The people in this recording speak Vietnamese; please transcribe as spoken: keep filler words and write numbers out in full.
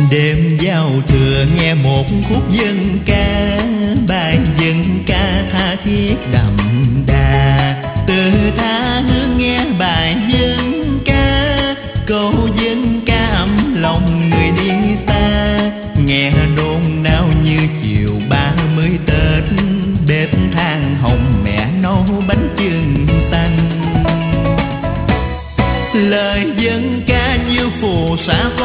Đêm giao thừa nghe một khúc dân ca, bài dân ca tha thiết đậm đà. Từ tha hương nghe bài dân ca, câu dân ca ấm lòng người đi xa. Nghe đồn nao như chiều ba mươi Tết, bếp than hồng mẹ nấu bánh chưng xanh. Lời dân ca như phù sa